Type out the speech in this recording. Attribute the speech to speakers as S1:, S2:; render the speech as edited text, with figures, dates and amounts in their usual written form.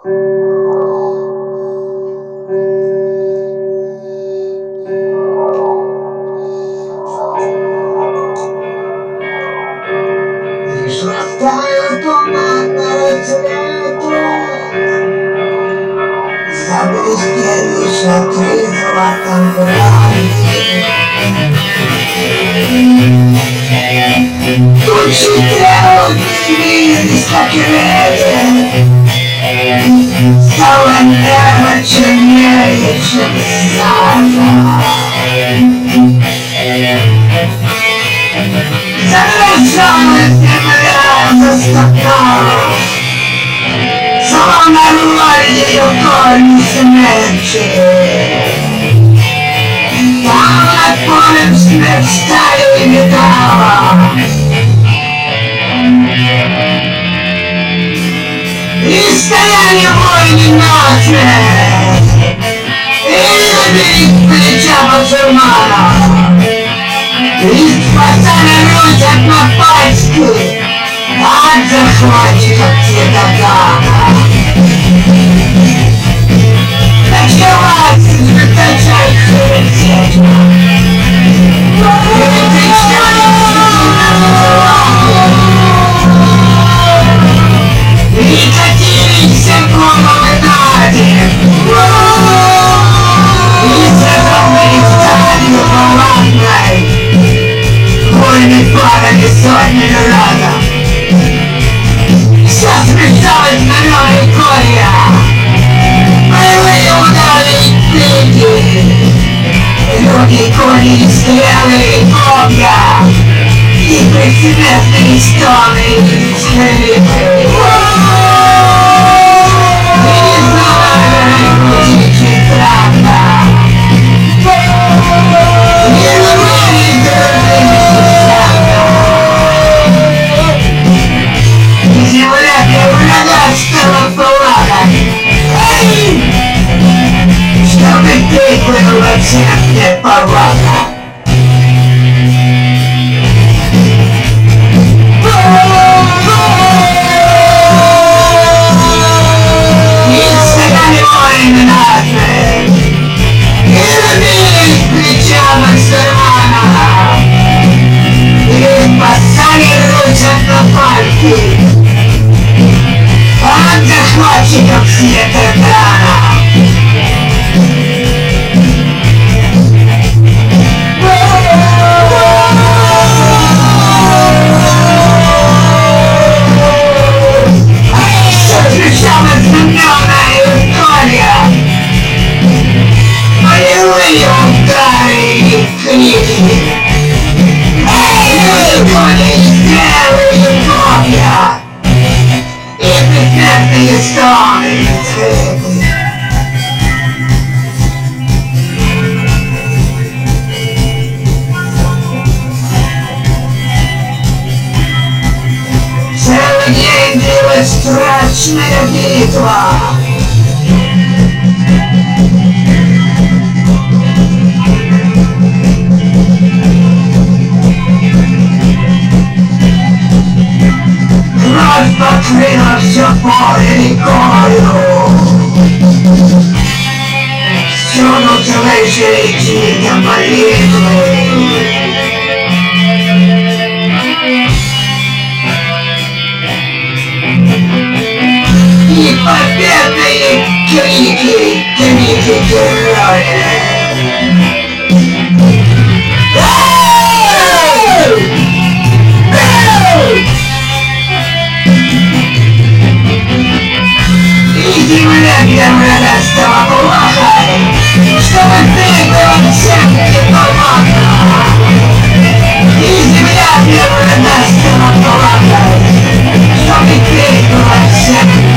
S1: Лишь растает туман на рассвете, заблестели шатры в золотом гранде. Тучи тряут, двигались как ветер, стало небо чернее, чем сажа. Задрожала земля, застонала, словно рвали ее корни смерчи. Там над полем смерть стали и металла. И стояли войны насмерть, и любили плеча мусульмана. И спасали руки от нападки, от захватчиков Цветогана. Началась жесточайшая сеча. И катились все головы на день. И загробные стали палатной, войны падали сотнями разом. Все смешалось знамена и колья, боевые удары и плети, люди, кони, стрелы и копья, и предсмертные стоны и скрипы. И не знали птичьи страха, не рвали дурными песнями. И земля для врага стала палатой, чтобы ты был во всех неповадах. От захватчиков Цветогана. Встречала знамена и колья, боевые удары и крики. Кони, стрелы и копья, и предсмертные стоны и цветы. Целый день длилась страшная битва. Кровь покрыла все поле рекою. Всюду слышали чьи-то молитвы. И победные крики героя. И земля для врага стала плохой, чтобы ты был всех неповадна. И земля для врага стала плохой, чтобы ты был всех